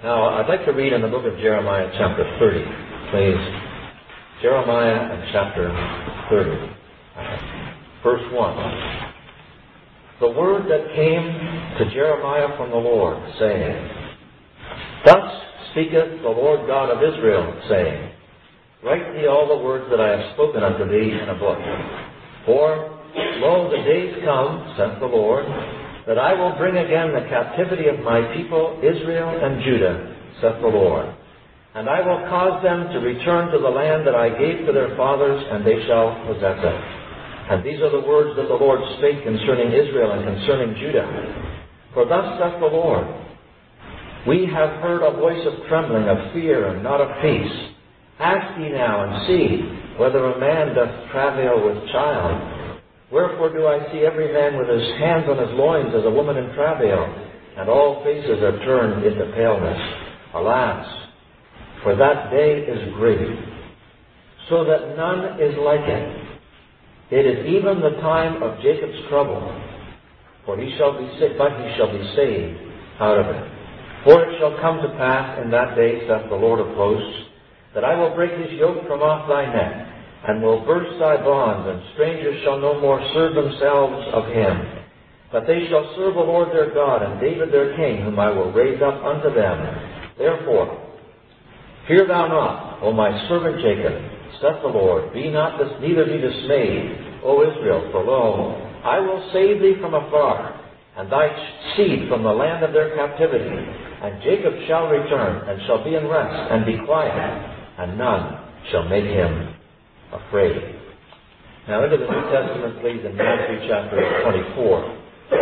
Now, I'd like to read in the book of Jeremiah, chapter 30, please. Jeremiah and chapter 30, verse 1. The word that came to Jeremiah from the Lord, saying, Thus speaketh the Lord God of Israel, saying, Write thee all the words that I have spoken unto thee in a book. For, lo, the days come, saith the Lord, that I will bring again the captivity of my people Israel and Judah, saith the Lord. And I will cause them to return to the land that I gave to their fathers, and they shall possess it. And these are the words that the Lord spake concerning Israel and concerning Judah. For thus saith the Lord, We have heard a voice of trembling, of fear, and not of peace. Ask ye now, and see, whether a man doth travail with child. Wherefore do I see every man with his hands on his loins as a woman in travail, and all faces are turned into paleness. Alas, for that day is great, so that none is like it. It is even the time of Jacob's trouble, for he shall be sick, but he shall be saved out of it. For it shall come to pass in that day, saith the Lord of hosts, that I will break his yoke from off thy neck, and will burst thy bonds, and strangers shall no more serve themselves of him. But they shall serve the Lord their God, and David their king, whom I will raise up unto them. Therefore, fear thou not, O my servant Jacob, saith the Lord, neither be dismayed, O Israel, for lo, I will save thee from afar, and thy seed from the land of their captivity. And Jacob shall return, and shall be in rest, and be quiet, and none shall make him afraid. Now into the New Testament, please, in Matthew chapter 24.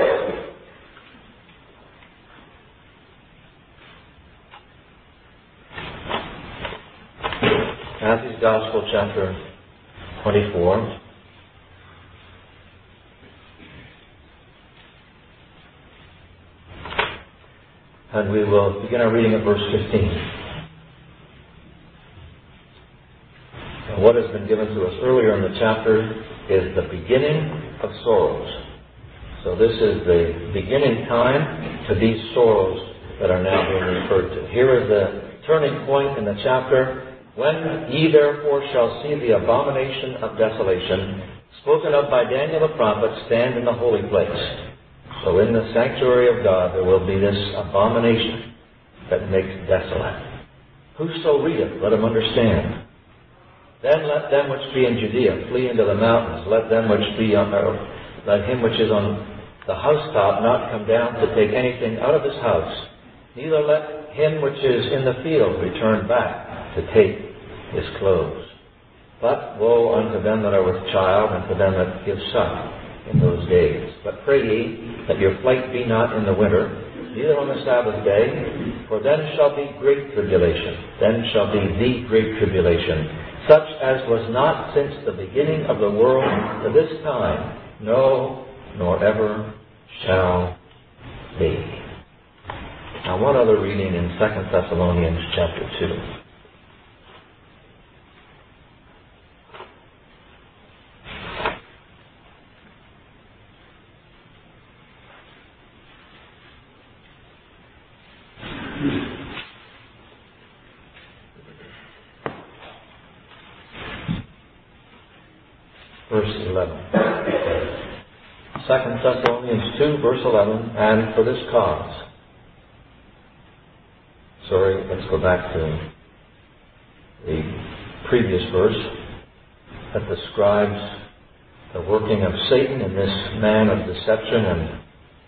Matthew's Gospel, chapter 24. And we will begin our reading at verse 15. What has been given to us earlier in the chapter is the beginning of sorrows. So this is the beginning time to these sorrows that are now being referred to. Here is the turning point in the chapter. When ye therefore shall see the abomination of desolation, spoken of by Daniel the prophet, stand in the holy place. So in the sanctuary of God there will be this abomination that makes desolate. Whoso readeth, let him understand. Then let them which be in Judea flee into the mountains. Let him which is on the housetop not come down to take anything out of his house. Neither let him which is in the field return back to take his clothes. But woe unto them that are with child, and to them that give suck in those days. But pray ye that your flight be not in the winter, neither on the Sabbath day, for then shall be great tribulation. Then shall be the great tribulation, such as was not since the beginning of the world to this time, no, nor ever shall be. Now one other reading in 2 Thessalonians chapter 2. Verse 11. 2 Thessalonians 2, verse 11, and for this cause. Let's go back to the previous verse that describes the working of Satan in this man of deception and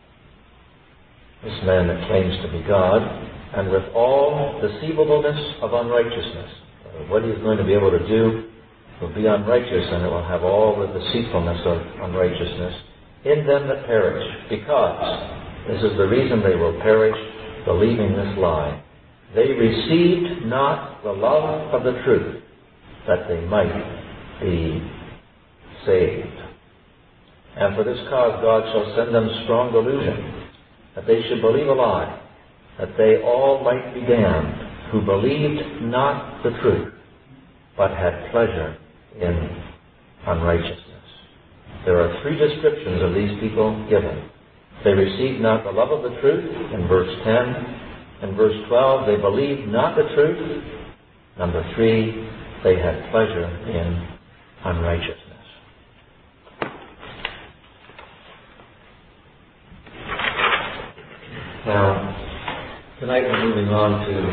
this man that claims to be God, and with all deceivableness of unrighteousness. What he's going to be able to do will be unrighteous, and it will have all the deceitfulness of unrighteousness in them that perish, because this is the reason they will perish, believing this lie. They received not the love of the truth, that they might be saved. And for this cause God shall send them strong delusion, that they should believe a lie, that they all might be damned, who believed not the truth, but had pleasure in unrighteousness. There are three descriptions of these people given. They received not the love of the truth in verse 10. In verse 12, they believed not the truth. Number 3, they had pleasure in unrighteousness. Now, tonight we're moving on to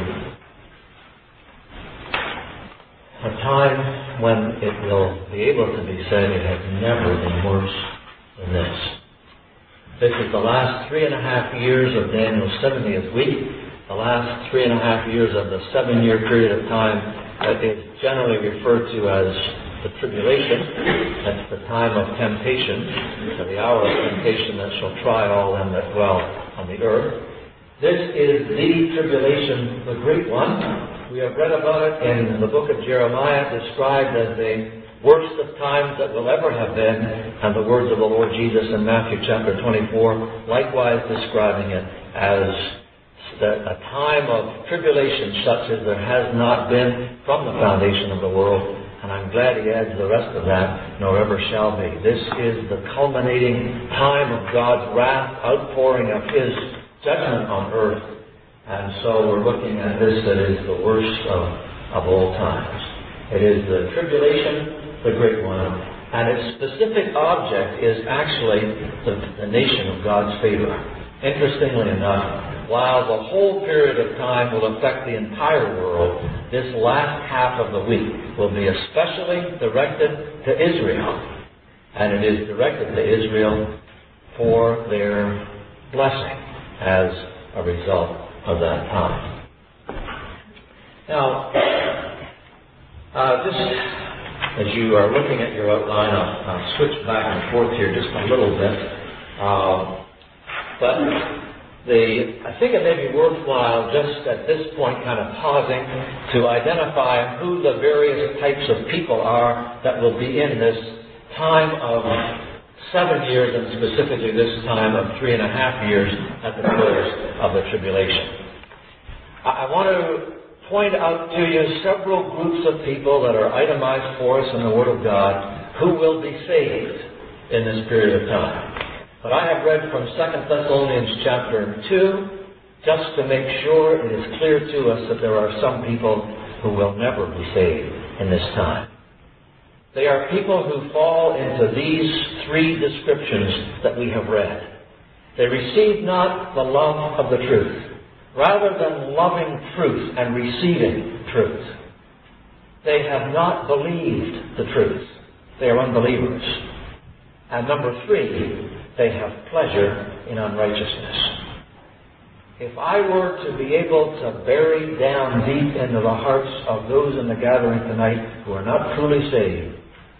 a time when it will be able to be said it has never been worse than this. This is the last 3.5 years of Daniel's 70th week, the last 3.5 years of the 7-year period of time that is generally referred to as the tribulation. That's the time of temptation, the hour of temptation that shall try all them that dwell on the earth. This is the tribulation, the great one. We have read about it in the book of Jeremiah, described as the worst of times that will ever have been, and the words of the Lord Jesus in Matthew chapter 24, likewise describing it as a time of tribulation such as there has not been from the foundation of the world. And I'm glad he adds the rest of that, nor ever shall be. This is the culminating time of God's wrath, outpouring of His judgment on earth. And so we're looking at this that is the worst of all times. It is the tribulation, the great one. And its specific object is actually the nation of God's favor. Interestingly enough, while the whole period of time will affect the entire world, this last half of the week will be especially directed to Israel. And it is directed to Israel for their blessing as a result of that time. Now, just as you are looking at your outline, I'll switch back and forth here just a little bit. I think it may be worthwhile just at this point kind of pausing to identify who the various types of people are that will be in this time of 7 years, and specifically this time of 3.5 years at the close of the tribulation. I want to point out to you several groups of people that are itemized for us in the Word of God who will be saved in this period of time. But I have read from 2 Thessalonians chapter 2 just to make sure it is clear to us that there are some people who will never be saved in this time. They are people who fall into these 3 descriptions that we have read. They receive not the love of the truth, rather than loving truth and receiving truth. They have not believed the truth. They are unbelievers. And number 3, they have pleasure in unrighteousness. If I were to be able to bury down deep into the hearts of those in the gathering tonight who are not truly saved,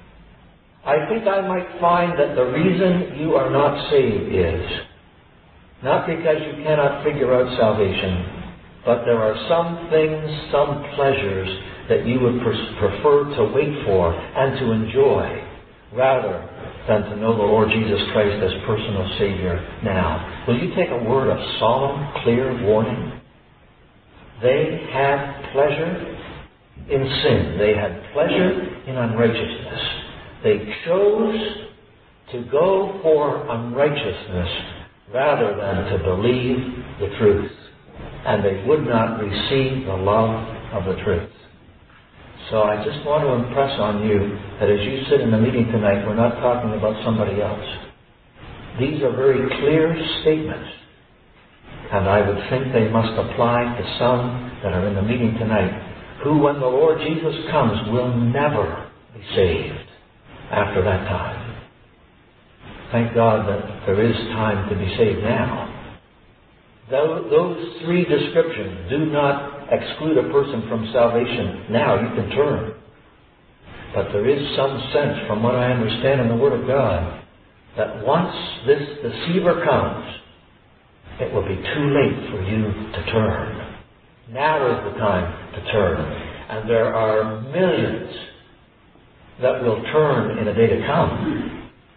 I think I might find that the reason you are not saved is not because you cannot figure out salvation, but there are some things, some pleasures that you would prefer to wait for and to enjoy rather than to know the Lord Jesus Christ as personal Savior now. Will you take a word of solemn, clear warning? They had pleasure in sin. They had pleasure in unrighteousness. They chose to go for unrighteousness rather than to believe the truth. And they would not receive the love of the truth. So I just want to impress on you that as you sit in the meeting tonight, we're not talking about somebody else. These are very clear statements. And I would think they must apply to some that are in the meeting tonight who, when the Lord Jesus comes, will never be saved after that time. Thank God that there is time to be saved now. Those 3 descriptions do not exclude a person from salvation. Now you can turn. But there is some sense, from what I understand in the Word of God, that once this deceiver comes, it will be too late for you to turn. Now is the time to turn. And there are millions that will turn in a day to come.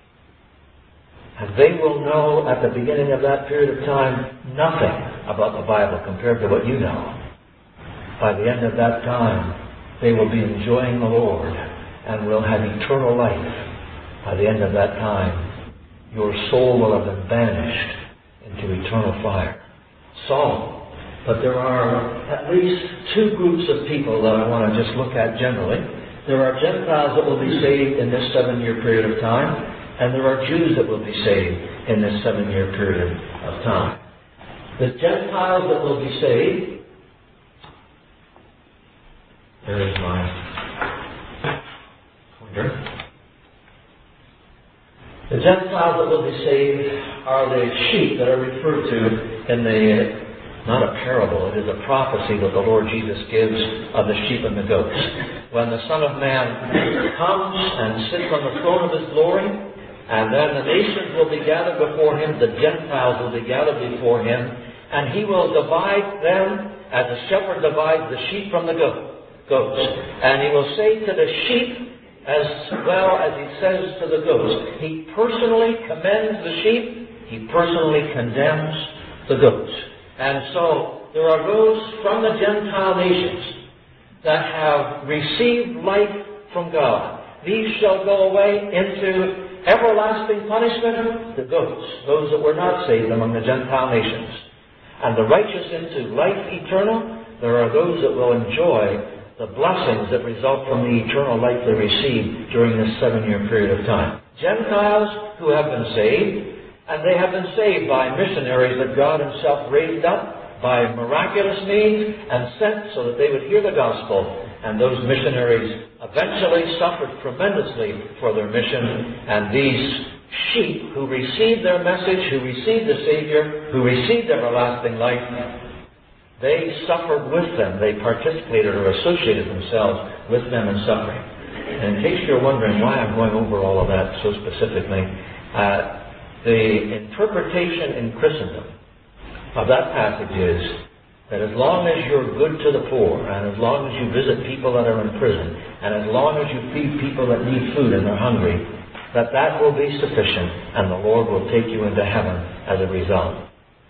And they will know at the beginning of that period of time nothing about the Bible compared to what you know. By the end of that time, they will be enjoying the Lord and will have eternal life. By the end of that time, your soul will have been banished into eternal fire. So, But there are at least two groups of people that I want to just look at generally. There are Gentiles that will be saved in this 7-year period of time, and there are Jews that will be saved in this 7-year period of time. The Gentiles that will be saved, there is my pointer. The Gentiles that will be saved are the sheep that are referred to in the, not a parable, it is a prophecy that the Lord Jesus gives of the sheep and the goats. When the Son of Man comes and sits on the throne of His glory, and then the nations will be gathered before Him, the Gentiles will be gathered before Him, and He will divide them as a shepherd divides the sheep from the goats. And He will say to the sheep, as well as He says to the goats. He personally commends the sheep. He personally condemns the goats. And so there are those from the Gentile nations that have received life from God. These shall go away into everlasting punishment. The goats, those that were not saved among the Gentile nations. And the righteous into life eternal. There are those that will enjoy the blessings that result from the eternal life they receive during this 7-year period of time. Gentiles who have been saved, and they have been saved by missionaries that God Himself raised up by miraculous means and sent so that they would hear the gospel. And those missionaries eventually suffered tremendously for their mission. And these sheep who received their message, who received the Savior, who received everlasting life, they suffered with them. They participated or associated themselves with them in suffering. And in case you're wondering why I'm going over all of that so specifically, the interpretation in Christendom of that passage is that as long as you're good to the poor, and as long as you visit people that are in prison, and as long as you feed people that need food and are hungry, that will be sufficient, and the Lord will take you into heaven as a result.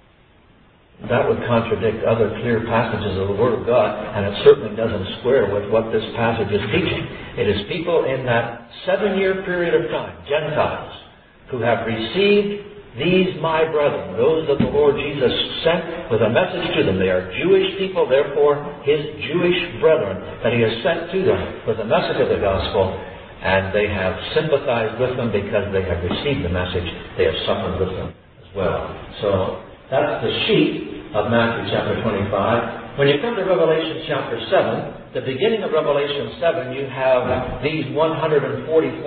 That would contradict other clear passages of the Word of God, and it certainly doesn't square with what this passage is teaching. It is people in that 7-year period of time, Gentiles, who have received these my brethren, those that the Lord Jesus sent with a message to them. They are Jewish people, therefore His Jewish brethren that He has sent to them with the message of the gospel, and they have sympathized with them because they have received the message. They have suffered with them as well. So that's the sheep of Matthew chapter 25. When you come to Revelation chapter 7, the beginning of Revelation 7, you have these 144,000,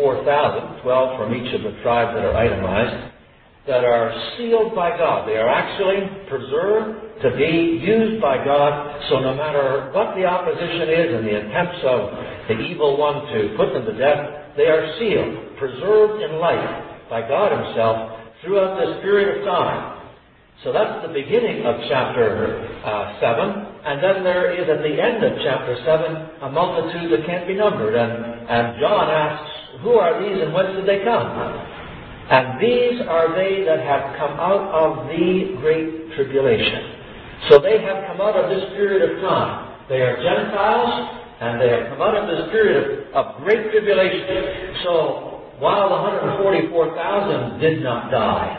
12 from each of the tribes that are itemized, that are sealed by God. They are actually preserved to be used by God, so no matter what the opposition is and the attempts of the evil one to put them to death, they are sealed, preserved in life by God Himself throughout this period of time. So that's the beginning of chapter 7. And then there is at the end of chapter 7 a multitude that can't be numbered. And John asks, who are these and whence did they come? And these are they that have come out of the great tribulation. So they have come out of this period of time. They are Gentiles, and they have come out of this period of great tribulation. So while the 144,000 did not die,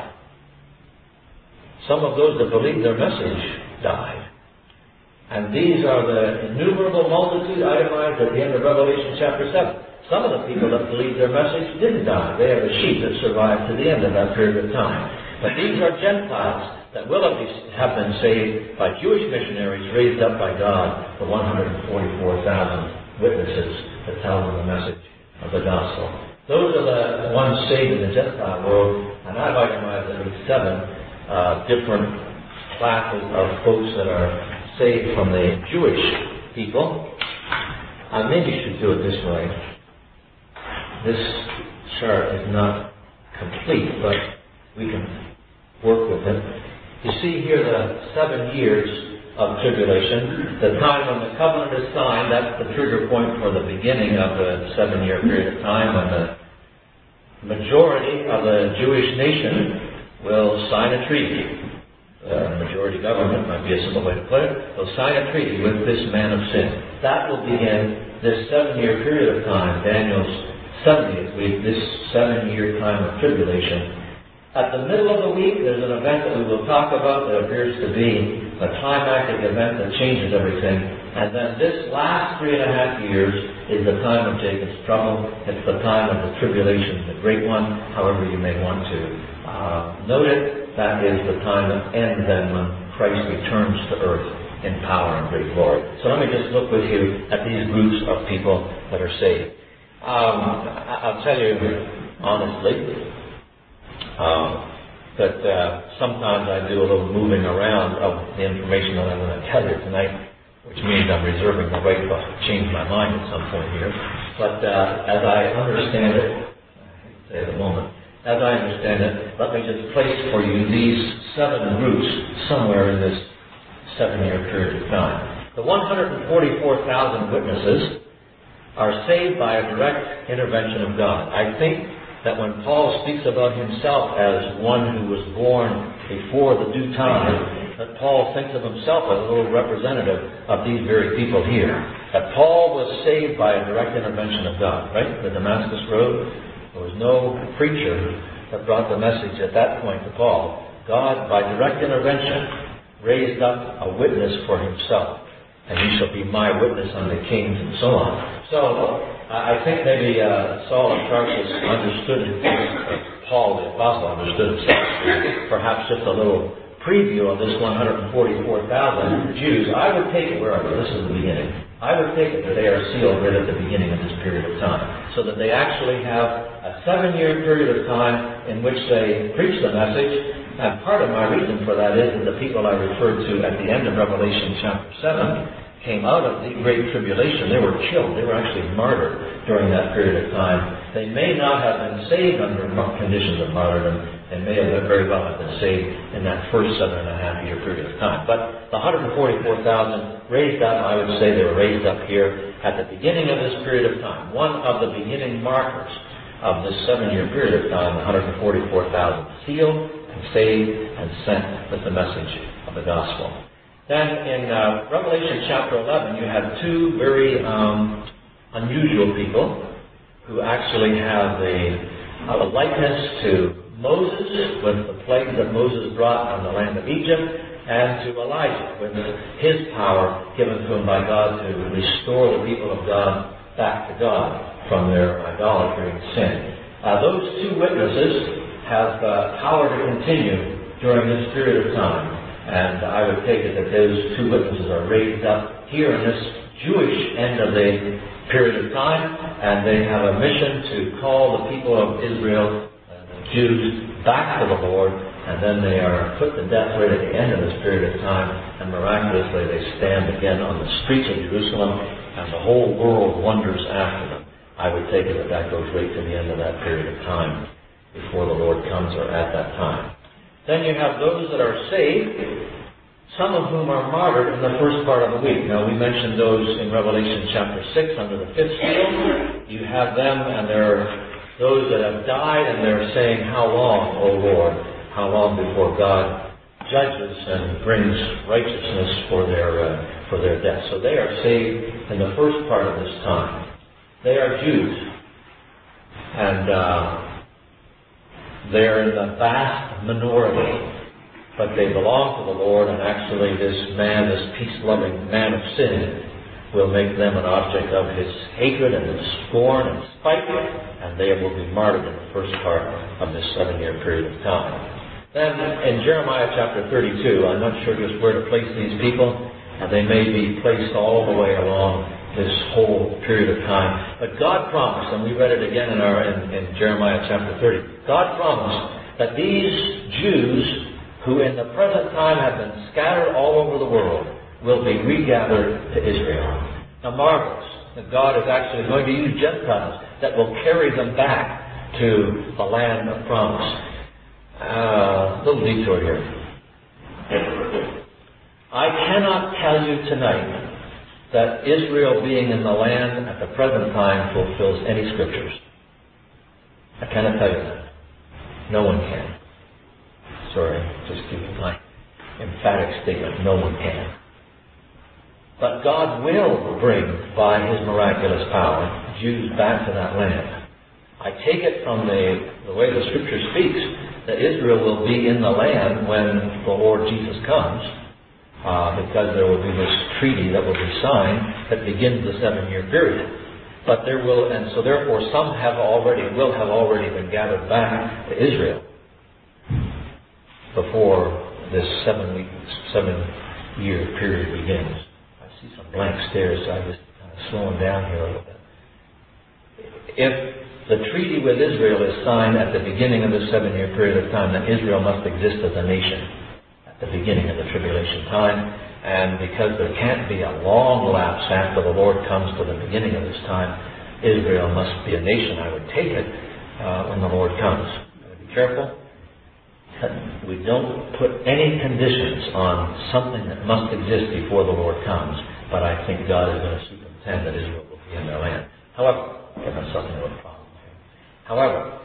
some of those that believed their message died. And these are the innumerable multitude itemized at the end of Revelation chapter 7. Some of the people that believed their message didn't die. They are the sheep that survived to the end of that period of time. But these are Gentiles that will have been saved by Jewish missionaries raised up by God, the 144,000 witnesses that tell them the message of the gospel. Those are the ones saved in the Gentile world, and I've itemized at least 7 different classes of folks that are saved from the Jewish people. I maybe should do it this way. This chart is not complete, but we can work with it. You see here the 7 years of tribulation. The time when the covenant is signed, that's the trigger point for the beginning of the 7-year period of time when the majority of the Jewish nation will sign a treaty. Majority government might be a simple way to put it. They'll sign a treaty with this man of sin. That will begin this 7-year period of time, Daniel's 70th week, this 7-year time of tribulation. At the middle of the week, there's an event that we will talk about that appears to be a climactic event that changes everything. And then this last 3.5 years is the time of Jacob's trouble. It's the time of the tribulation, the great one, however you may want to note it. That is the time that ends then when Christ returns to earth in power and great glory. So let me just look with you at these groups of people that are saved. I'll tell you honestly that sometimes I do a little moving around of the information that I'm going to tell you tonight, which means I'm reserving the right to change my mind at some point here. But as I understand it, I hate to say at the moment, as I understand it, let me just place for you these 7 groups somewhere in this 7-year period of time. The 144,000 witnesses are saved by a direct intervention of God. I think that when Paul speaks about himself as one who was born before the due time, that Paul thinks of himself as a little representative of these very people here. That Paul was saved by a direct intervention of God, right? The Damascus Road, there was no preacher that brought the message at that point to Paul. God, by direct intervention, raised up a witness for himself. And he shall be my witness unto kings and so on. So, I think maybe Saul of Tarsus understood Paul the Apostle understood himself. Perhaps just a little preview of this 144,000 Jews. I would take it, where are they? This is the beginning. I would take it that they are sealed right at the beginning of this period of time. So that they actually have a 7-year period of time in which they preach the message. And part of my reason for that is that the people I referred to at the end of Revelation chapter 7 came out of the Great Tribulation. They were killed. They were actually martyred during that period of time. They may not have been saved under conditions of martyrdom. They may have very well have been saved in that first 7.5-year period of time. But the 144,000 raised up, I would say they were raised up here at the beginning of this period of time. One of the beginning markers of this 7-year period of time, 144,000 sealed and saved and sent with the message of the gospel. Then in Revelation chapter 11, you have 2 very unusual people who actually have a likeness to Moses with the plagues that Moses brought on the land of Egypt, and to Elijah with his power given to him by God to restore the people of God back to God from their idolatry and sin. Those 2 witnesses have power to continue during this period of time. And I would take it that those 2 witnesses are raised up here in this Jewish end of the period of time, and they have a mission to call the people of Israel, the Jews, back to the Lord, and then they are put to death right at the end of this period of time, and miraculously they stand again on the streets of Jerusalem, and the whole world wonders after them. I would take it that that goes right to the end of that period of time, before the Lord comes or at that time. Then you have those that are saved, some of whom are martyred in the first part of the week. Now, we mentioned those in Revelation chapter 6 under the 5th seal. You have them, and there are those that have died, and they're saying, "How long, O Lord? How long before God judges and brings righteousness for their death?" So they are saved in the first part of this time. They are Jews, and they're in the vast minority, but they belong to the Lord, and actually this man, this peace-loving man of sin, will make them an object of his hatred and his scorn and spite, and they will be martyred in the first part of this 7-year period of time. Then in Jeremiah chapter 32, I'm not sure just where to place these people, and they may be placed all the way along this whole period of time. But God promised, and we read it again in Jeremiah chapter 30, God promised that these Jews who in the present time have been scattered all over the world will be regathered to Israel. Now marvelous that God is actually going to use Gentiles that will carry them back to the land of promise. Little detour here. I cannot tell you tonight that Israel being in the land at the present time fulfills any scriptures. I cannot tell you that. No one can. Sorry, just giving my emphatic statement. No one can. But God will bring, by His miraculous power, Jews back to that land. I take it from the way the Scripture speaks that Israel will be in the land when the Lord Jesus comes, because there will be this treaty that will be signed that begins the 7-year period. But there will, and so therefore some will have already been gathered back to Israel before this 7-year period begins. I see some blank stares, so I'm just kind of slowing down here a little bit. If the treaty with Israel is signed at the beginning of this 7-year period of time, then Israel must exist as a nation at the beginning of the tribulation time. And because there can't be a long lapse after the Lord comes to the beginning of this time, Israel must be a nation, I would take it, when the Lord comes. Be careful that we don't put any conditions on something that must exist before the Lord comes, but I think God is going to superintend that Israel will be in their land. However, that's something of a problem here. However,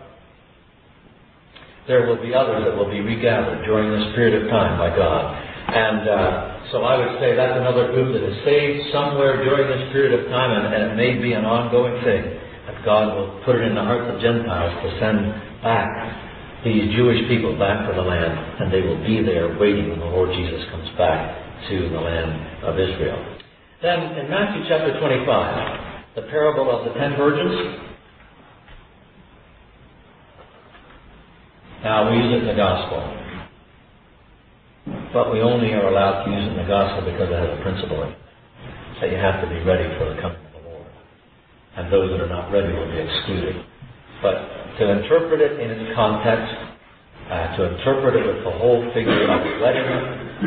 there will be others that will be regathered during this period of time by God. And so I would say that's another group that is saved somewhere during this period of time, and it may be an ongoing thing that God will put it in the hearts of Gentiles to send back these Jewish people back to the land, and they will be there waiting when the Lord Jesus comes back to the land of Israel. Then in Matthew chapter 25, the parable of the 10 virgins. Now we use it in the gospel, but we only are allowed to use it in the gospel because it has a principle in it. So you have to be ready for the coming of the Lord. And those that are not ready will be excluded. But to interpret it in its context, to interpret it with the whole figure of readiness,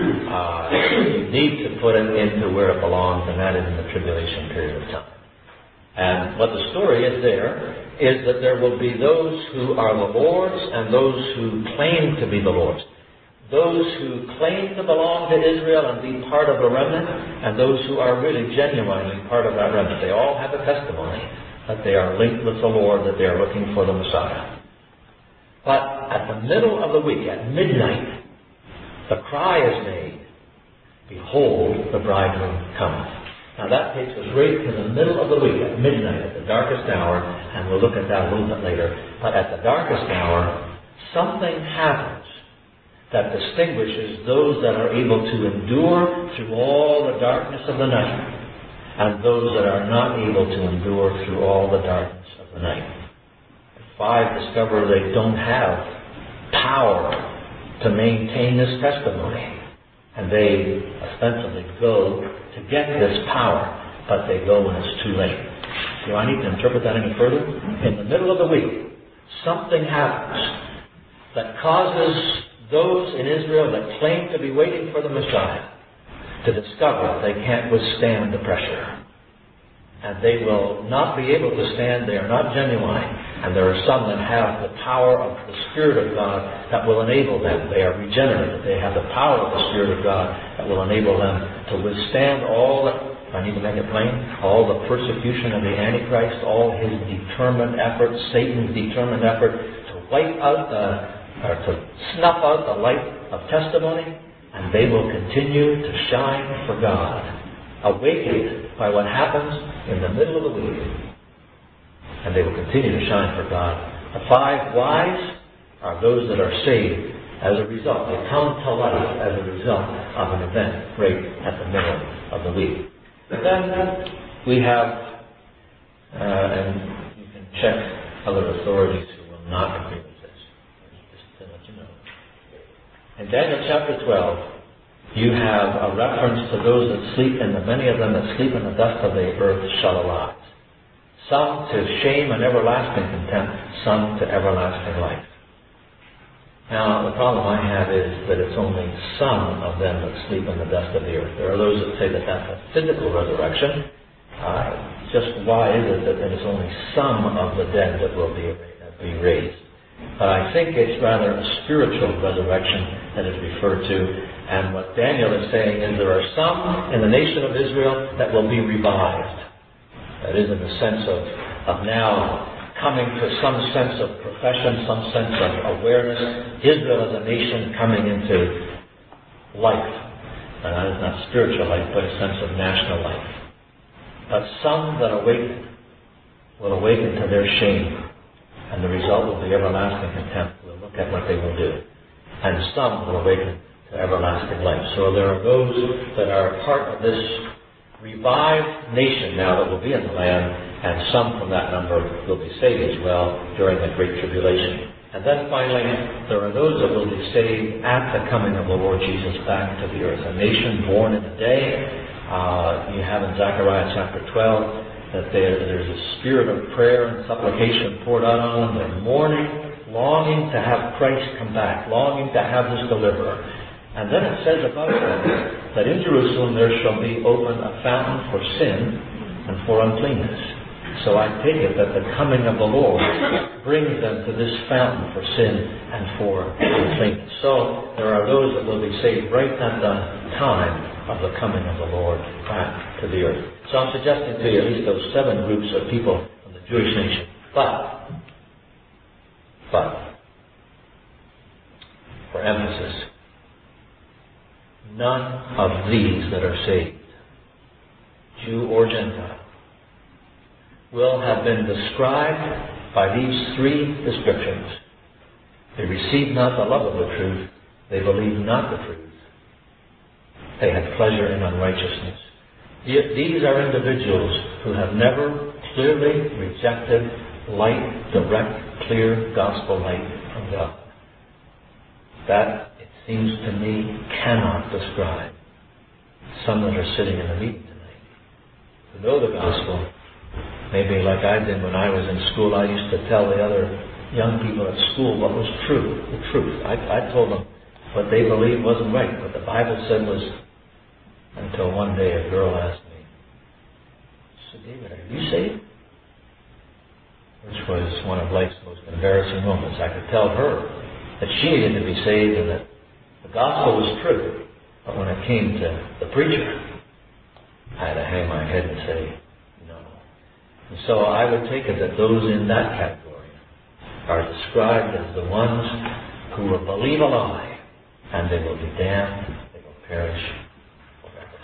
you need to put it into where it belongs, and that is in the tribulation period of time. And what the story is there is that there will be those who are the Lord's and those who claim to be the Lord's. Those who claim to belong to Israel and be part of the remnant, and those who are really genuinely part of that remnant. They all have a testimony that they are linked with the Lord, that they are looking for the Messiah. But at the middle of the week, at midnight, the cry is made, "Behold, the bridegroom cometh." Now that takes us right to the middle of the week, at midnight, at the darkest hour, and we'll look at that a little bit later. But at the darkest hour, something happens that distinguishes those that are able to endure through all the darkness of the night, and those that are not able to endure through all the darkness of the night. The 5 discover they don't have power to maintain this testimony, and they ostensibly go to get this power, but they go when it's too late. Do I need to interpret that any further? In the middle of the week, something happens that causes those in Israel that claim to be waiting for the Messiah to discover they can't withstand the pressure. And they will not be able to stand. They are not genuine. And there are some that have the power of the Spirit of God that will enable them. They are regenerated. They have the power of the Spirit of God that will enable them to withstand all the, if I need to make it plain, all the persecution of the Antichrist, all his determined effort, Satan's determined effort to wipe out or to snuff out the light of testimony, and they will continue to shine for God, awakened by what happens in the middle of the week. And they will continue to shine for God. The 5 wise are those that are saved as a result. They come to life as a result of an event right at the middle of the week. And then we have, and you can check other authorities who will not agree with this, just to let you know. In Daniel chapter 12, you have a reference to those that sleep, and the many of them that sleep in the dust of the earth shall arise. Some to shame and everlasting contempt, some to everlasting life. Now, the problem I have is that it's only some of them that sleep in the dust of the earth. There are those that say that that's a physical resurrection. Just why is it that it's only some of the dead that will be raised? But I think it's rather a spiritual resurrection that is referred to. And what Daniel is saying is there are some in the nation of Israel that will be revived. That is in the sense of now coming to some sense of profession, some sense of awareness. Israel as a nation coming into life. And that is not spiritual life, but a sense of national life. But some that awaken will awaken to their shame and the result will be everlasting contempt. We'll look at what they will do. And some will awaken to everlasting life. So there are those that are part of this revived nation now that will be in the land, and some from that number will be saved as well during the Great Tribulation. And then finally, there are those that will be saved at the coming of the Lord Jesus back to the earth. A nation born in a day. You have in Zechariah chapter 12 that there's a spirit of prayer and supplication poured out on them. They're mourning, longing to have Christ come back, longing to have this deliverer. And then it says about them that in Jerusalem there shall be opened a fountain for sin and for uncleanness. So I take it that the coming of the Lord brings them to this fountain for sin and for uncleanness. So there are those that will be saved right at the time of the coming of the Lord back to the earth. So I'm suggesting to you at least those 7 groups of people from the Jewish nation. But, for emphasis, none of these that are saved, Jew or Gentile, will have been described by these 3 descriptions. They received not the love of the truth. They believed not the truth. They had pleasure in unrighteousness. These are individuals who have never clearly rejected light, direct, clear gospel light from God. That, it seems to me, cannot describe some that are sitting in the meeting tonight. To know the gospel, maybe like I did when I was in school, I used to tell the other young people at school what was true, the truth. I told them what they believed wasn't right. What the Bible said was, until one day a girl asked me, "So David, are you saved?" Which was one of life's most embarrassing moments. I could tell her that she needed to be saved and that the gospel was true. But when it came to the preacher, I had to hang my head and say, no. And so I would take it that those in that category are described as the ones who will believe a lie, and they will be damned, they will perish forever.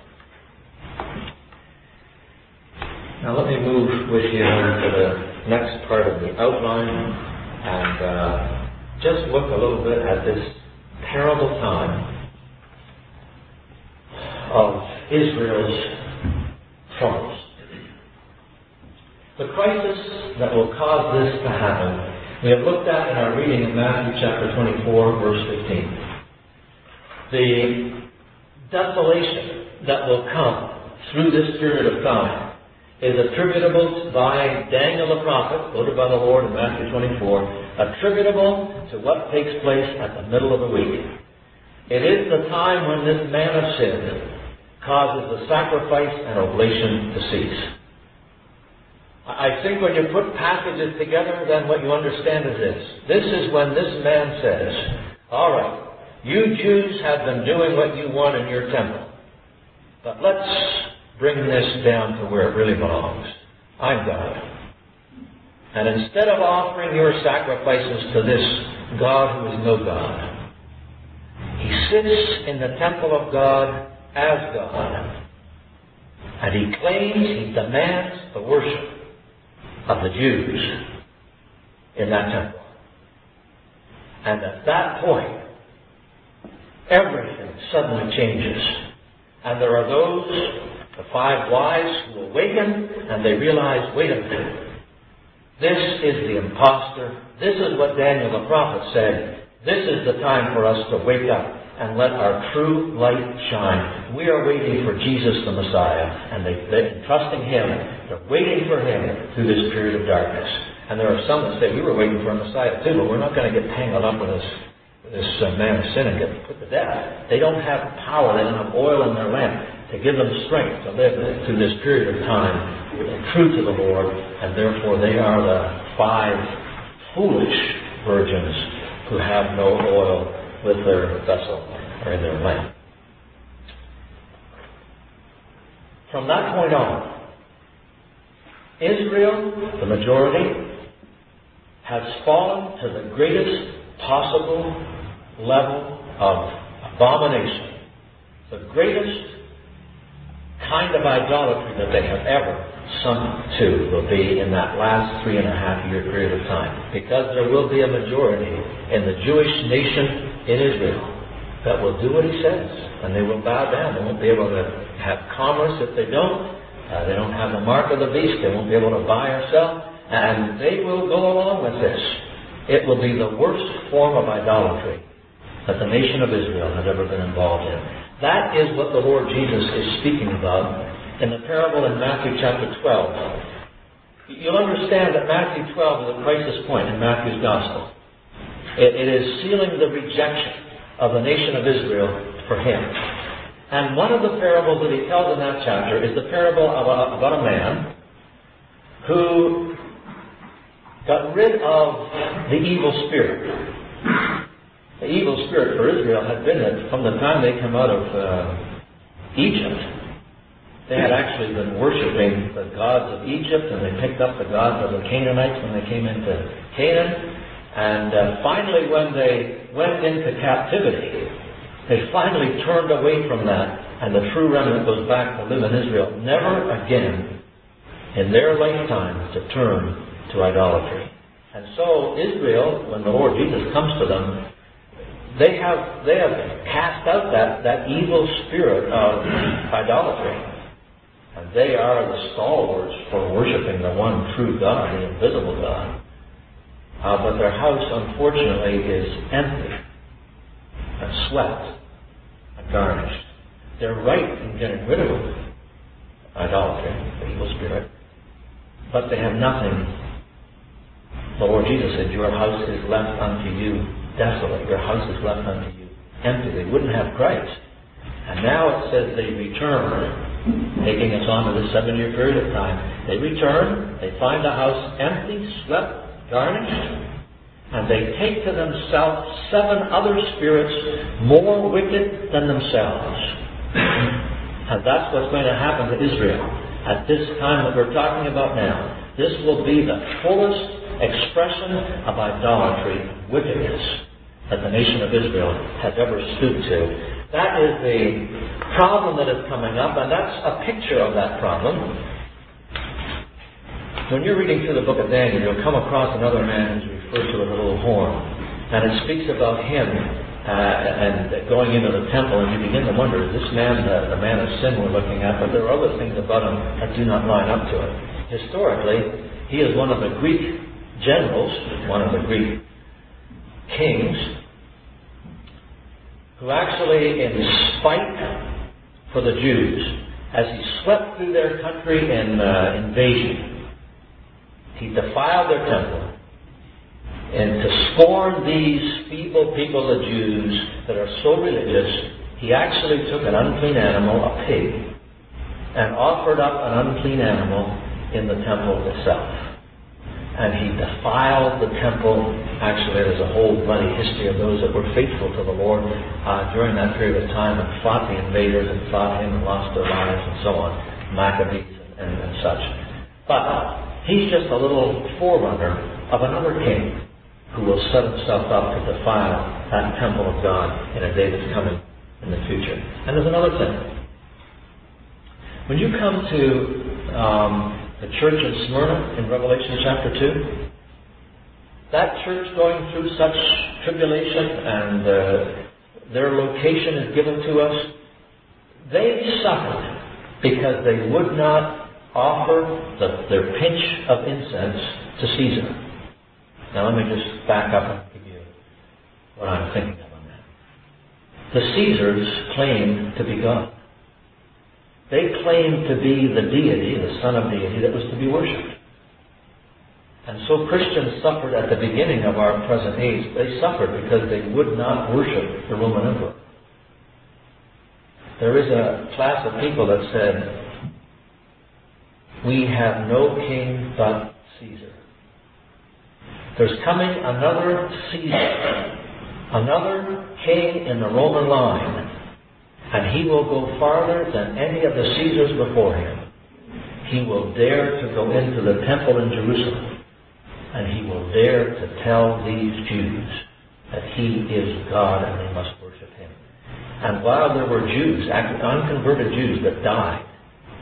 Now let me move with you to the next part of the outline and just look a little bit at this terrible time of Israel's troubles. The crisis that will cause this to happen, we have looked at in our reading in Matthew chapter 24, verse 15. The desolation that will come through this period of time is attributable by Daniel the prophet, quoted by the Lord in Matthew 24, attributable to what takes place at the middle of the week. It is the time when this man of sin causes the sacrifice and oblation to cease. I think when you put passages together, then what you understand is this. This is when this man says, all right, you Jews have been doing what you want in your temple, but let's bring this down to where it really belongs. I'm God. And instead of offering your sacrifices to this God who is no God, he sits in the temple of God as God. And he claims, he demands the worship of the Jews in that temple. And at that point, everything suddenly changes. And there are those, the 5 wise, who awaken and they realize, wait a minute, this is the impostor. This is what Daniel the prophet said. This is the time for us to wake up and let our true light shine. We are waiting for Jesus the Messiah, and they're trusting Him. They're waiting for Him through this period of darkness. And there are some that say, we were waiting for a Messiah too, but we're not going to get tangled up with this man of sin and get put to death. They don't have power, they don't have oil in their lamp to give them strength to live through this period of time true to the Lord, and therefore they are the 5 foolish virgins who have no oil with their vessel or in their lamp. From that point on, Israel, the majority, has fallen to the greatest possible level of abomination, the greatest kind of idolatry that they have ever sunk to will be in that last 3.5-year period of time. Because there will be a majority in the Jewish nation in Israel that will do what he says. And they will bow down. They won't be able to have commerce if they don't. They don't have the mark of the beast. They won't be able to buy or sell. And they will go along with this. It will be the worst form of idolatry that the nation of Israel has ever been involved in. That is what the Lord Jesus is speaking about in the parable in Matthew chapter 12. You'll understand that Matthew 12 is a crisis point in Matthew's Gospel. It is sealing the rejection of the nation of Israel for him. And one of the parables that he tells in that chapter is the parable about a man who got rid of the evil spirit. The evil spirit for Israel had been that from the time they come out of Egypt, they had actually been worshiping the gods of Egypt, and they picked up the gods of the Canaanites when they came into Canaan. And finally, when they went into captivity, they finally turned away from that, and the true remnant goes back to live in Israel, never again in their lifetime to turn to idolatry. And so Israel, when the Lord Jesus comes to them, they have cast out that evil spirit of idolatry. And they are the stalwarts for worshiping the one true God, the invisible God. But their house, unfortunately, is empty and swept and garnished. They're right in getting rid of idolatry, the evil spirit, but they have nothing. The Lord Jesus said, your house is left unto you desolate. Your house is left unto you empty. They wouldn't have Christ. And now it says they return, taking us on to the 7-year period of time. They return, they find the house empty, swept, garnished, and they take to themselves 7 other spirits more wicked than themselves. And that's what's going to happen to Israel at this time that we're talking about now. This will be the fullest expression of idolatry, wickedness, that the nation of Israel has ever stooped to. That is the problem that is coming up, and that's a picture of that problem. When you're reading through the book of Daniel, you'll come across another man who's referred to as a little horn, and it speaks about him and going into the temple, and you begin to wonder, is this man the man of sin we're looking at? But there are other things about him that do not line up to it. Historically, he is one of the Greek generals, one of the Greek kings, who actually, in spite for the Jews, as he swept through their country in invasion, he defiled their temple. And to scorn these feeble people, the Jews, that are so religious, he actually took an unclean animal, a pig, and offered up an unclean animal in the temple itself. And he defiled the temple. Actually, there's a whole bloody history of those that were faithful to the Lord during that period of time and fought the invaders and fought him and lost their lives and so on, Maccabees and such. But he's just a little forerunner of another king who will set himself up to defile that temple of God in a day that's coming in the future. And there's another thing. When you come to the church in Smyrna in Revelation chapter 2, that church going through such tribulation and their location is given to us, they suffered because they would not offer their pinch of incense to Caesar. Now let me just back up and give you what I'm thinking of on that. The Caesars claimed to be God. They claimed to be the deity, the son of deity, that was to be worshipped. And so Christians suffered at the beginning of our present age. They suffered because they would not worship the Roman emperor. There is a class of people that said, we have no king but Caesar. There's coming another Caesar, another king in the Roman line, and he will go farther than any of the Caesars before him. He will dare to go into the temple in Jerusalem, and he will dare to tell these Jews that he is God and they must worship him. And while there were Jews, unconverted Jews, that died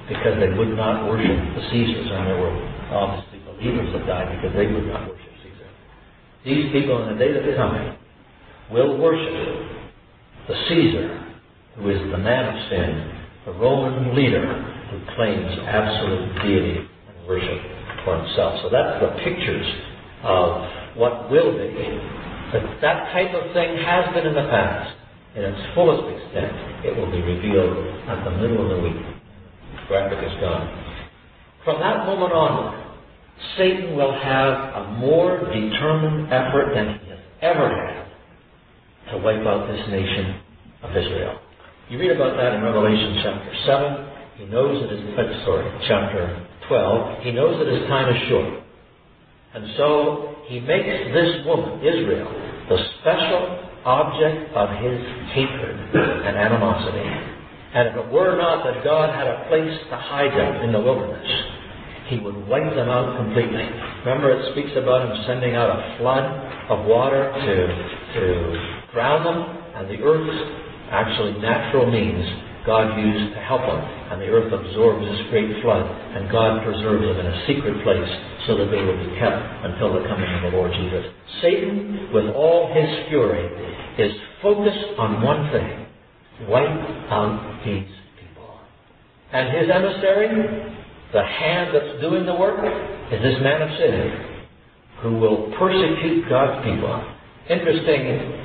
because they would not worship the Caesars, and there were obviously believers that died because they would not worship Caesar. These people in the day that is coming will worship the Caesar, who is the man of sin, the Roman leader who claims absolute deity and worship for himself. So that's the pictures of what will be. That type of thing has been in the past. In its fullest extent, it will be revealed at the middle of the week. The graphic is gone. From that moment on, Satan will have a more determined effort than he has ever had to wipe out this nation of Israel. You read about that in Revelation chapter 7. He knows that chapter 12. He knows that his time is short. And so he makes this woman, Israel, the special object of his hatred and animosity. And if it were not that God had a place to hide them in the wilderness, he would wipe them out completely. Remember, it speaks about him sending out a flood of water to drown them, and the earth's actually natural means God used to help them. And the earth absorbs this great flood, and God preserves them in a secret place so that they will be kept until the coming of the Lord Jesus. Satan, with all his fury, is focused on one thing: wipe out these people. And his emissary, the hand that's doing the work, is this man of sin who will persecute God's people. Interesting,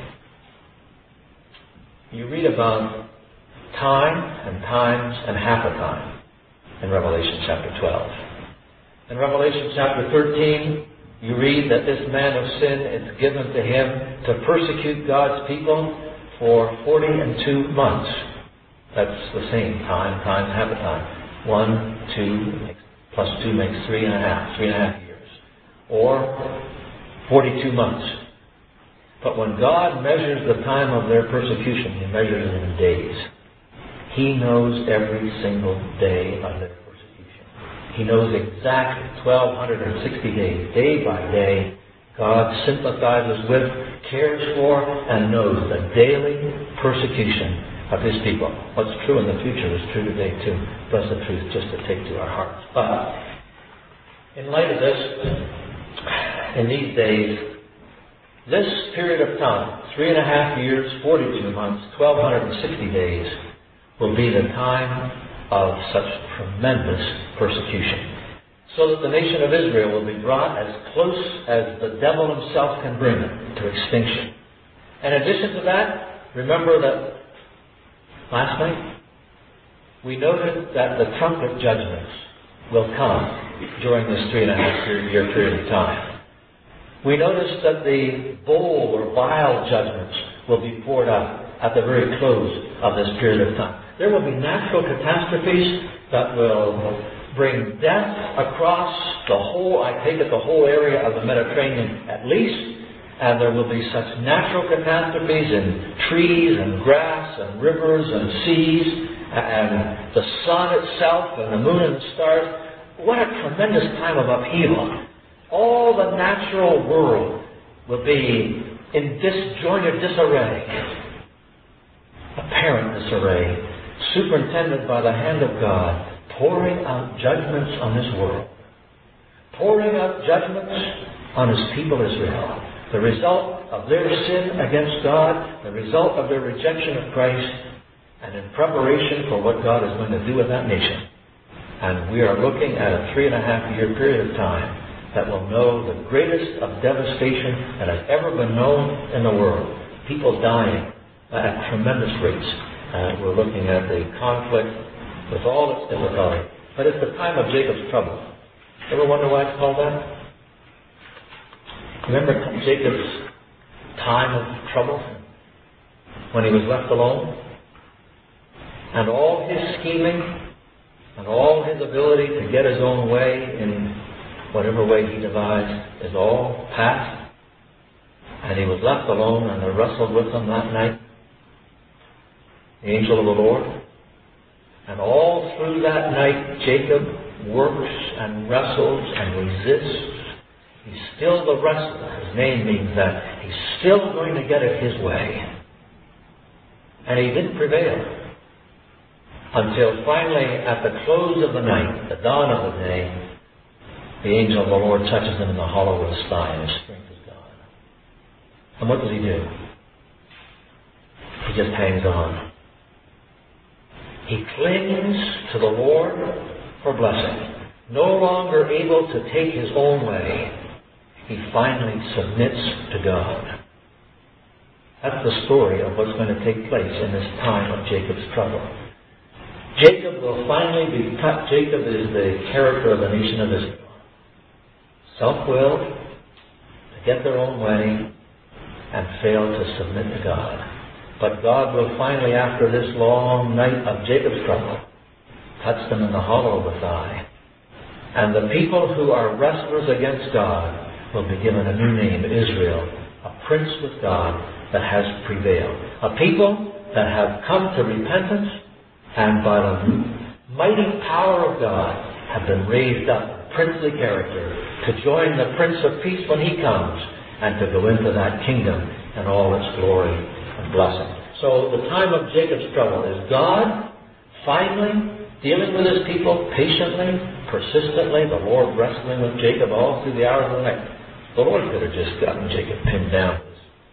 you read about time and times and half a time in Revelation chapter 12. In Revelation chapter 13, you read that this man of sin is given to him to persecute God's people for 42 months. That's the same time, times half a time. 1, 2, plus 2 makes 3.5 years. Or 42 months. But when God measures the time of their persecution, he measures it in days. He knows every single day of their persecution. He knows exactly 1,260 days, day by day. God sympathizes with, cares for, and knows the daily persecution of his people. What's true in the future is true today too. Blessed truth just to take to our hearts. But in light of this, in these days, this period of time, 3.5 years, 42 months, 1,260 days, will be the time of such tremendous persecution. So that the nation of Israel will be brought as close as the devil himself can bring it to extinction. In addition to that, remember that last night we noted that the trumpet judgments will come during this 3.5 year period of time. We noticed that the bowl or vial judgments will be poured out at the very close of this period of time. There will be natural catastrophes that will bring death across the whole area of the Mediterranean at least. And there will be such natural catastrophes in trees and grass and rivers and seas and the sun itself and the moon and the stars. What a tremendous time of upheaval. All the natural world will be in disjointed disarray, apparent disarray, superintended by the hand of God, pouring out judgments on this world, pouring out judgments on his people Israel, the result of their sin against God, the result of their rejection of Christ, and in preparation for what God is going to do with that nation. And we are looking at a 3.5 year period of time that will know the greatest of devastation that has ever been known in the world. People dying at tremendous rates. We're looking at the conflict with all its difficulty. But it's the time of Jacob's trouble. Ever wonder why it's called that? Remember Jacob's time of trouble? When he was left alone? And all his scheming and all his ability to get his own way in whatever way he devised is all past. And he was left alone, and there wrestled with him that night the angel of the Lord. And all through that night, Jacob works and wrestles and resists. He's still the wrestler. His name means that. He's still going to get it his way. And he didn't prevail. until finally, at the close of the night, the dawn of the day, the angel of the Lord touches him in the hollow of his thigh, and his strength is gone. And what does he do? He just hangs on. He clings to the Lord for blessing. No longer able to take his own way, he finally submits to God. That's the story of what's going to take place in this time of Jacob's trouble. Jacob will finally be cut. Jacob is the character of the nation of Israel. Self-willed, to get their own way, and fail to submit to God. But God will finally, after this long night of Jacob's trouble, touch them in the hollow of the thigh. And the people who are wrestlers against God will be given a new name, Israel, a prince with God that has prevailed. A people that have come to repentance and by the mighty power of God have been raised up in princely character to join the Prince of Peace when he comes and to go into that kingdom and all its glory and blessing. So the time of Jacob's trouble is God finally dealing with his people patiently, persistently, the Lord wrestling with Jacob all through the hours of the night. The Lord could have just gotten Jacob pinned down.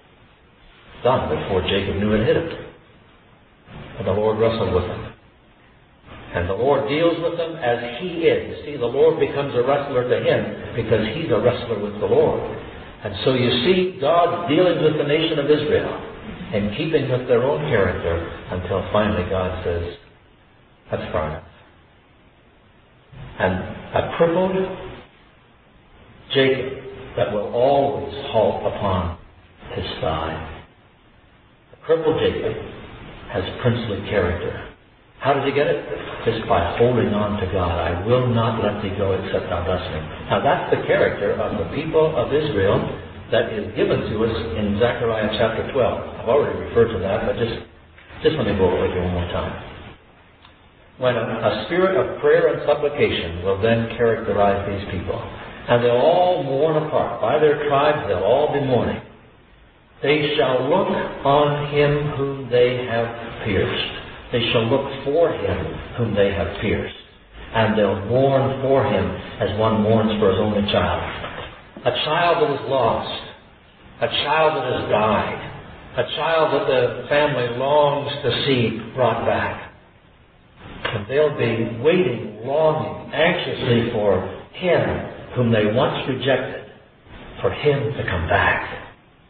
Done before Jacob knew it hit him. But the Lord wrestled with him. And the Lord deals with him as he is. You see, the Lord becomes a wrestler to him because he's a wrestler with the Lord. And so you see God dealing with the nation of Israel and keeping with their own character until finally God says, that's far enough. And a crippled Jacob that will always halt upon his thigh. A crippled Jacob has princely character. How did he get it? Just by holding on to God. I will not let thee go except thou bless me. Now that's the character of the people of Israel that is given to us in Zechariah chapter 12. I've already referred to that, but just let me go over it one more time. When a spirit of prayer and supplication will then characterize these people, and they'll all mourn apart. By their tribes, they'll all be mourning. They shall look on him whom they have pierced. They shall look for him whom they have pierced. And they'll mourn for him as one mourns for his only child. A child that is lost. A child that has died. A child that the family longs to see brought back. And they'll be waiting, longing, anxiously for him whom they once rejected, for him to come back.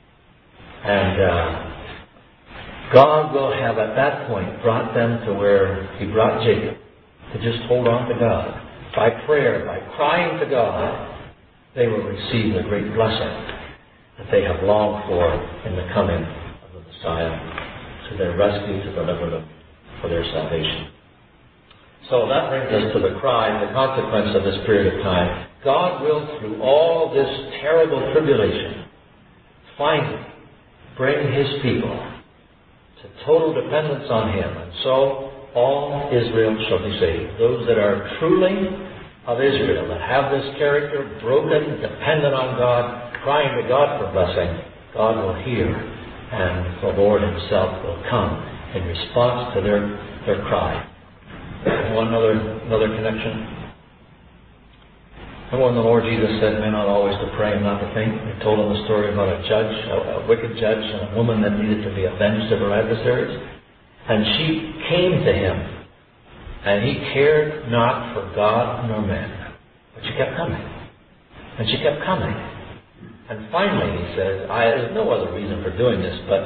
And God will have at that point brought them to where he brought Jacob, to just hold on to God. By prayer, by crying to God, they will receive the great blessing that they have longed for in the coming of the Messiah, to their rescue, to deliver them for their salvation. So that brings us to the cry, the consequence of this period of time. God will, through all this terrible tribulation, finally bring his people to total dependence on him. And so all Israel shall be saved. Those that are truly of Israel, that have this character, broken, dependent on God, crying to God for blessing, God will hear, and the Lord himself will come in response to their cry. One another connection. And when the Lord Jesus said, men ought always to pray and not to faint, he told them the story about a judge, a wicked judge, and a woman that needed to be avenged of her adversaries. And she came to him, and he cared not for God nor man. But she kept coming. And she kept coming. And finally he says, there's no other reason for doing this, but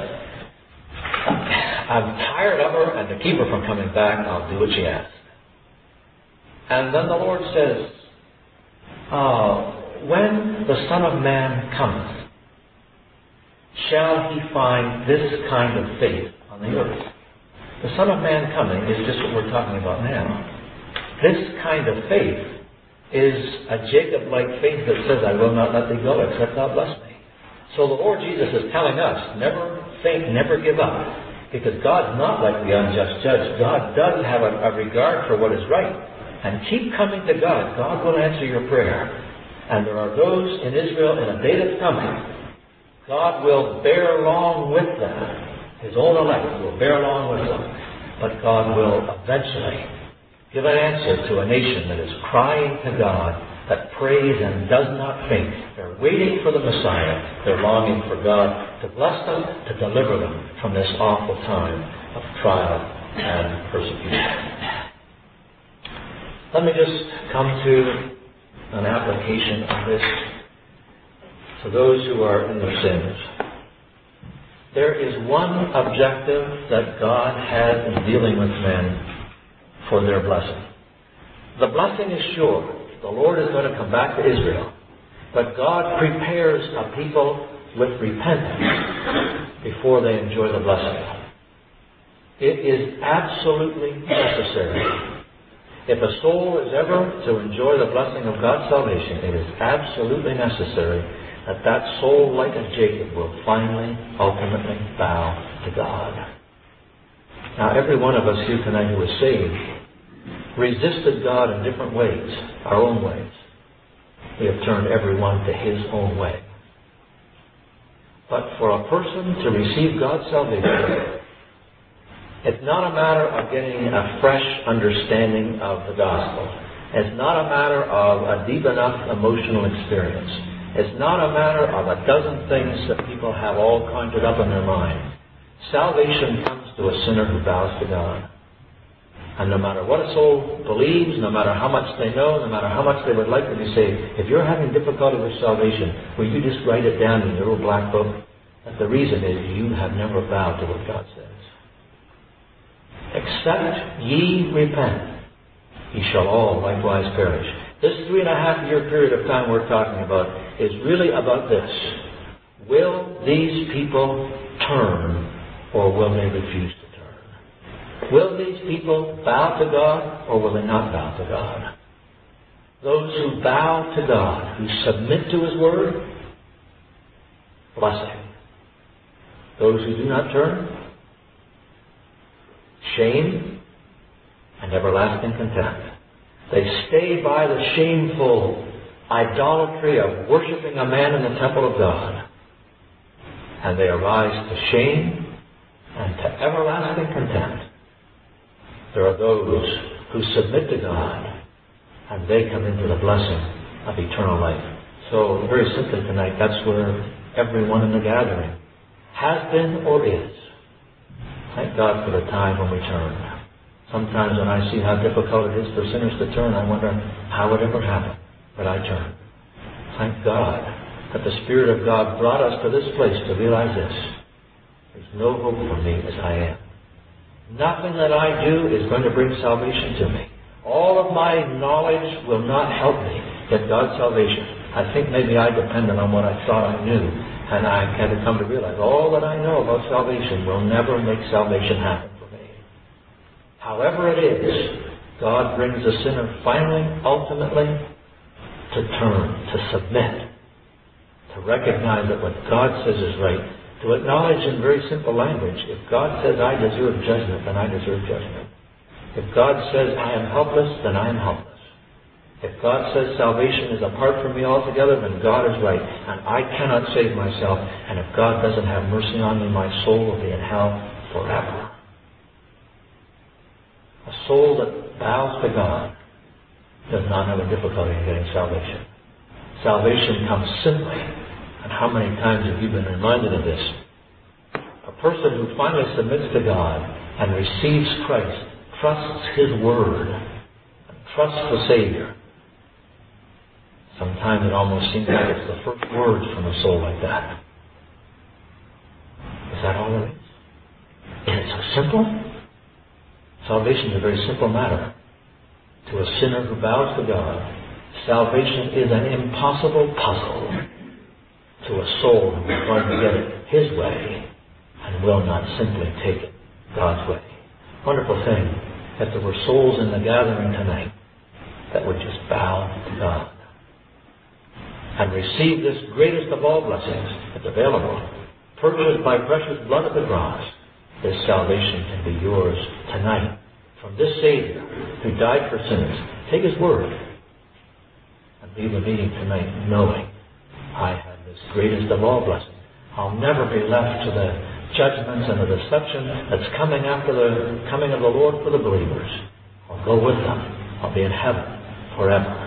I'm tired of her, and to keep her from coming back, I'll do what she asks. And then the Lord says, when the Son of Man cometh, shall he find this kind of faith on the earth? The Son of Man coming is just what we're talking about now. This kind of faith is a Jacob-like faith that says, I will not let thee go except thou bless me. So the Lord Jesus is telling us, never faint, never give up. Because God's not like the unjust judge. God does have a regard for what is right. And keep coming to God. God will answer your prayer. And there are those in Israel in a day that's coming. God will bear along with them. His own elect will bear along with them. but God will eventually give an answer to a nation that is crying to God, that prays and does not faint. They're waiting for the Messiah. They're longing for God to bless them, to deliver them from this awful time of trial and persecution. Let me just come to an application of this to those who are in their sins. There is one objective that God has in dealing with men for their blessing. The blessing is sure. The Lord is going to come back to Israel. But God prepares a people with repentance before they enjoy the blessing. It is absolutely necessary. If a soul is ever to enjoy the blessing of God's salvation, it is absolutely necessary that that soul, like a Jacob, will finally, ultimately bow to God. Now, every one of us here tonight who is saved resisted God in different ways, our own ways. We have turned everyone to his own way. But for a person to receive God's salvation, it's not a matter of getting a fresh understanding of the gospel. It's not a matter of a deep enough emotional experience. It's not a matter of a dozen things that people have all conjured up in their mind. Salvation comes to a sinner who bows to God. And no matter what a soul believes, no matter how much they know, no matter how much they would like to be saved, if you're having difficulty with salvation, will you just write it down in your little black book? That the reason is you have never bowed to what God says. Except ye repent, ye shall all likewise perish. This 3.5-year period of time we're talking about is really about this. Will these people turn, or will they refuse to turn? Will these people bow to God, or will they not bow to God? Those who bow to God, who submit to His Word, blessing. Those who do not turn, shame and everlasting contempt. They stay by the shameful idolatry of worshiping a man in the temple of God. And they arise to shame and to everlasting contempt. There are those who submit to God, and they come into the blessing of eternal life. So, very simply tonight, that's where everyone in the gathering has been or is. Thank God for the time when we turn. Sometimes when I see how difficult it is for sinners to turn, I wonder how it ever happened that I turned. Thank God that the Spirit of God brought us to this place to realize this. There's no hope for me as I am. Nothing that I do is going to bring salvation to me. All of my knowledge will not help me get God's salvation. I think maybe I depended on what I thought I knew, and I had to come to realize all that I know about salvation will never make salvation happen for me. However it is, God brings the sinner finally, ultimately, to turn, to submit, to recognize that what God says is right, to acknowledge in very simple language, if God says I deserve judgment, then I deserve judgment. If God says I am helpless, then I am helpless. If God says salvation is apart from me altogether, then God is right, and I cannot save myself, and if God doesn't have mercy on me, my soul will be in hell forever. A soul that bows to God does not have a difficulty in getting salvation. Salvation comes simply, and how many times have you been reminded of this? A person who finally submits to God and receives Christ, trusts His Word, and trusts the Savior. Sometimes it almost seems like it's the first words from a soul like that. Is that all it is? And it's so simple. Salvation is a very simple matter. To a sinner who bows to God, salvation is an impossible puzzle. To a soul who is going to get it His way and will not simply take it God's way. Wonderful thing that there were souls in the gathering tonight that would just bow to God and receive this greatest of all blessings that's available, purchased by precious blood at the cross. This salvation can be yours tonight from this Savior who died for sinners. Take His Word and leave the meeting tonight knowing I have this greatest of all blessings. I'll never be left to the judgments and the deception that's coming after the coming of the Lord for the believers. I'll go with them. I'll be in heaven forever.